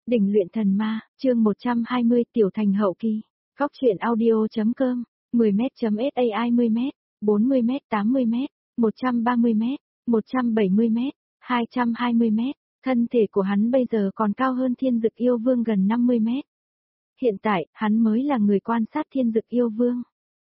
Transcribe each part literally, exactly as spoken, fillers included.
Đỉnh luyện thần ma, chương một trăm hai mươi tiểu thành hậu kỳ. Góc truyện audio.com, mười mét.sa hai mươi mét, bốn mươi mét tám mươi mét, một trăm ba mươi mét, một trăm bảy mươi mét, hai trăm hai mươi mét, thân thể của hắn bây giờ còn cao hơn Thiên Dực Yêu Vương gần năm mươi mét. Hiện tại, hắn mới là người quan sát Thiên Dực Yêu Vương.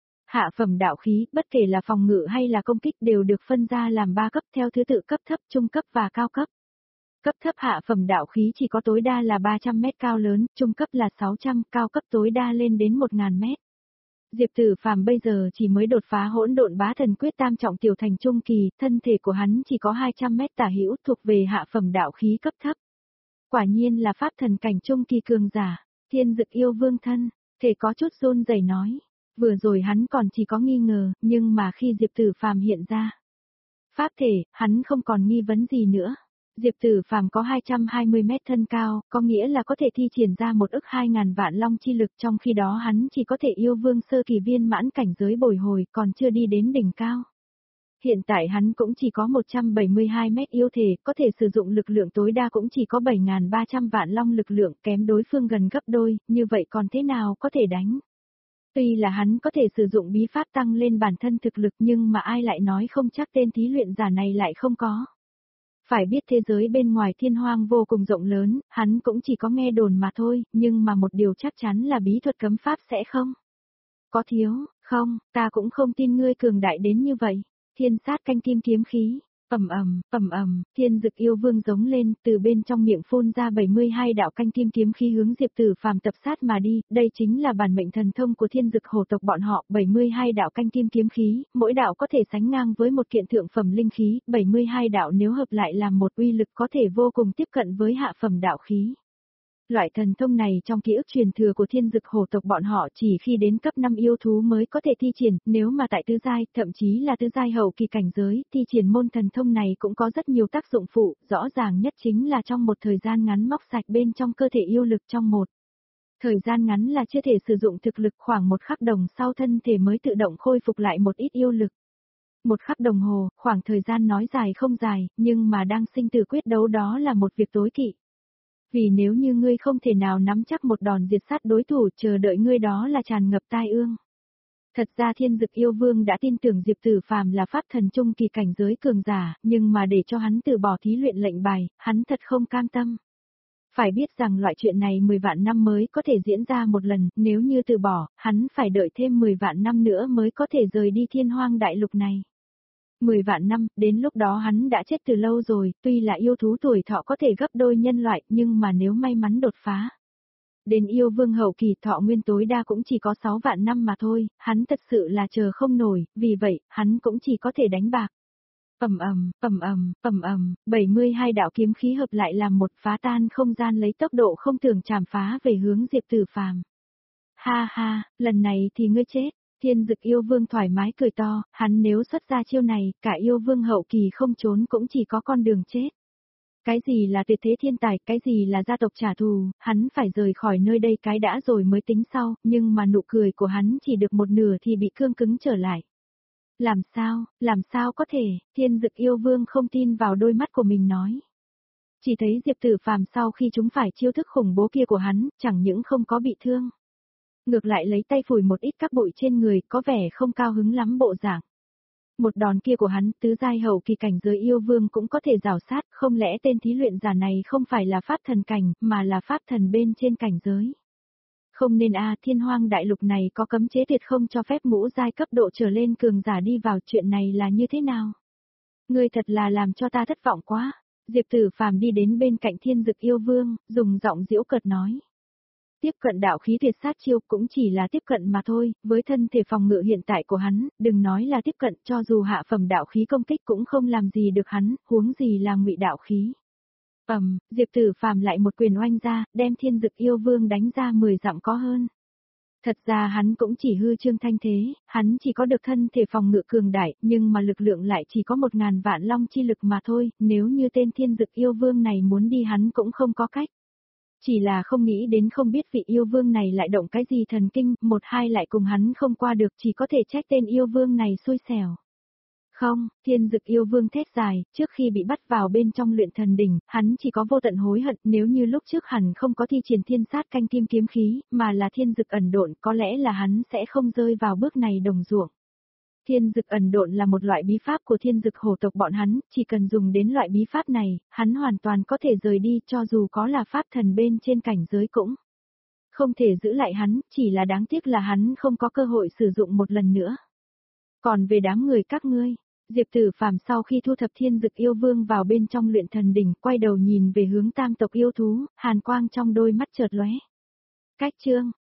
Hạ phẩm đạo khí, bất kể là phòng ngự hay là công kích đều được phân ra làm ba cấp theo thứ tự cấp thấp, trung cấp và cao cấp. Cấp thấp hạ phẩm đạo khí chỉ có tối đa là ba trăm mét cao lớn, trung cấp là sáu trăm, cao cấp tối đa lên đến một nghìn mét. Diệp Tử Phàm bây giờ chỉ mới đột phá hỗn độn bá thần quyết tam trọng tiểu thành trung kỳ, thân thể của hắn chỉ có hai trăm mét tả hữu, thuộc về hạ phẩm đạo khí cấp thấp. Quả nhiên là pháp thần cảnh trung kỳ cường giả. Thiên Dực Yêu Vương thân, thể có chút run rẩy nói. Vừa rồi hắn còn chỉ có nghi ngờ, nhưng mà khi Diệp Tử Phàm hiện ra pháp thể, hắn không còn nghi vấn gì nữa. Diệp Tử Phàm có hai trăm hai mươi mét thân cao, có nghĩa là có thể thi triển ra một ức hai ngàn vạn long chi lực, trong khi đó hắn chỉ có thể yêu vương sơ kỳ viên mãn cảnh giới bồi hồi, còn chưa đi đến đỉnh cao. Hiện tại hắn cũng chỉ có một trăm bảy mươi hai mét yêu thể, có thể sử dụng lực lượng tối đa cũng chỉ có bảy nghìn ba trăm vạn long lực lượng, kém đối phương gần gấp đôi, như vậy còn thế nào có thể đánh? Tuy là hắn có thể sử dụng bí pháp tăng lên bản thân thực lực, nhưng mà ai lại nói không chắc tên thí luyện giả này lại không có. Phải biết thế giới bên ngoài thiên hoang vô cùng rộng lớn, hắn cũng chỉ có nghe đồn mà thôi, nhưng mà một điều chắc chắn là bí thuật cấm pháp sẽ không có thiếu. Không, ta cũng không tin ngươi cường đại đến như vậy. Thiên sát canh kim kiếm khí, ầm ầm, ầm ầm, Thiên Dực Yêu Vương giống lên, từ bên trong miệng phun ra bảy mươi hai đạo canh kim kiếm khí hướng Diệp Tử Phàm tập sát mà đi, đây chính là bản mệnh thần thông của Thiên Dực hổ tộc bọn họ, bảy mươi hai đạo canh kim kiếm khí, mỗi đạo có thể sánh ngang với một kiện thượng phẩm linh khí, bảy mươi hai đạo nếu hợp lại làm một uy lực có thể vô cùng tiếp cận với hạ phẩm đạo khí. Loại thần thông này trong ký ức truyền thừa của Thiên Dực hổ tộc bọn họ chỉ khi đến cấp năm yêu thú mới có thể thi triển, nếu mà tại tứ giai, thậm chí là tứ giai hậu kỳ cảnh giới, thi triển môn thần thông này cũng có rất nhiều tác dụng phụ, rõ ràng nhất chính là trong một thời gian ngắn móc sạch bên trong cơ thể yêu lực trong một thời gian ngắn là chưa thể sử dụng thực lực, khoảng một khắc đồng sau thân thể mới tự động khôi phục lại một ít yêu lực. Một khắc đồng hồ, khoảng thời gian nói dài không dài, nhưng mà đang sinh tử quyết đấu đó là một việc tối kỵ. Vì nếu như ngươi không thể nào nắm chắc một đòn diệt sát đối thủ, chờ đợi ngươi đó là tràn ngập tai ương. Thật ra Thiên Dực Yêu Vương đã tin tưởng Diệp Tử Phàm là pháp thần trung kỳ cảnh giới cường giả, nhưng mà để cho hắn từ bỏ thí luyện lệnh bài, hắn thật không cam tâm. Phải biết rằng loại chuyện này mười vạn năm mới có thể diễn ra một lần, nếu như từ bỏ, hắn phải đợi thêm mười vạn năm nữa mới có thể rời đi thiên hoang đại lục này. mười vạn năm, đến lúc đó hắn đã chết từ lâu rồi, tuy là yêu thú tuổi thọ có thể gấp đôi nhân loại, nhưng mà nếu may mắn đột phá đến yêu vương hậu kỳ, thọ nguyên tối đa cũng chỉ có sáu vạn năm mà thôi, hắn thật sự là chờ không nổi, vì vậy, hắn cũng chỉ có thể đánh bạc. Ầm ầm, ầm ầm, ầm ầm, bảy mươi hai đạo kiếm khí hợp lại làm một, phá tan không gian lấy tốc độ không tưởng chảm phá về hướng Diệp Tử Phàm. Ha ha, lần này thì ngươi chết. Thiên Dực Yêu Vương thoải mái cười to, hắn nếu xuất ra chiêu này, cả yêu vương hậu kỳ không trốn cũng chỉ có con đường chết. Cái gì là tuyệt thế thiên tài, cái gì là gia tộc trả thù, hắn phải rời khỏi nơi đây cái đã rồi mới tính sau, nhưng mà nụ cười của hắn chỉ được một nửa thì bị cương cứng trở lại. Làm sao, làm sao có thể, Thiên Dực Yêu Vương không tin vào đôi mắt của mình nói. Chỉ thấy Diệp Tử Phàm sau khi chúng phải chiêu thức khủng bố kia của hắn, chẳng những không có bị thương. Ngược lại lấy tay phủi một ít các bụi trên người, có vẻ không cao hứng lắm bộ dạng. Một đòn kia của hắn, tứ giai hậu kỳ cảnh giới yêu vương cũng có thể rào sát, không lẽ tên thí luyện giả này không phải là pháp thần cảnh, mà là pháp thần bên trên cảnh giới. Không nên a, thiên hoang đại lục này có cấm chế tuyệt không cho phép ngũ giai cấp độ trở lên cường giả đi vào, chuyện này là như thế nào? Ngươi thật là làm cho ta thất vọng quá. Diệp Tử Phàm đi đến bên cạnh Thiên Dực Yêu Vương, dùng giọng giễu cợt nói. Tiếp cận đạo khí tuyệt sát chiêu cũng chỉ là tiếp cận mà thôi, với thân thể phòng ngự hiện tại của hắn, đừng nói là tiếp cận, cho dù hạ phẩm đạo khí công kích cũng không làm gì được hắn, huống gì là ngụy đạo khí. Ầm, um, Diệp Tử Phàm lại một quyền oanh ra, đem Thiên Dực Yêu Vương đánh ra mười dặm có hơn. Thật ra hắn cũng chỉ hư trương thanh thế, hắn chỉ có được thân thể phòng ngự cường đại, nhưng mà lực lượng lại chỉ có một ngàn vạn long chi lực mà thôi, nếu như tên Thiên Dực Yêu Vương này muốn đi hắn cũng không có cách. Chỉ là không nghĩ đến không biết vị yêu vương này lại động cái gì thần kinh, một hai lại cùng hắn không qua được, chỉ có thể trách tên yêu vương này xui xẻo. Không, thiên dực yêu vương thét dài, trước khi bị bắt vào bên trong luyện thần đỉnh, hắn chỉ có vô tận hối hận, nếu như lúc trước hắn không có thi triển thiên sát canh kim kiếm khí, mà là thiên dực ẩn độn, có lẽ là hắn sẽ không rơi vào bước này đồng ruộng. Thiên dực ẩn độn là một loại bí pháp của thiên dực hổ tộc bọn hắn, chỉ cần dùng đến loại bí pháp này, hắn hoàn toàn có thể rời đi cho dù có là pháp thần bên trên cảnh giới cũng không thể giữ lại hắn, chỉ là đáng tiếc là hắn không có cơ hội sử dụng một lần nữa. Còn về đám người các ngươi, Diệp Tử Phàm sau khi thu thập thiên dực yêu vương vào bên trong luyện thần đỉnh, quay đầu nhìn về hướng tam tộc yêu thú, hàn quang trong đôi mắt chợt lóe. Cách chương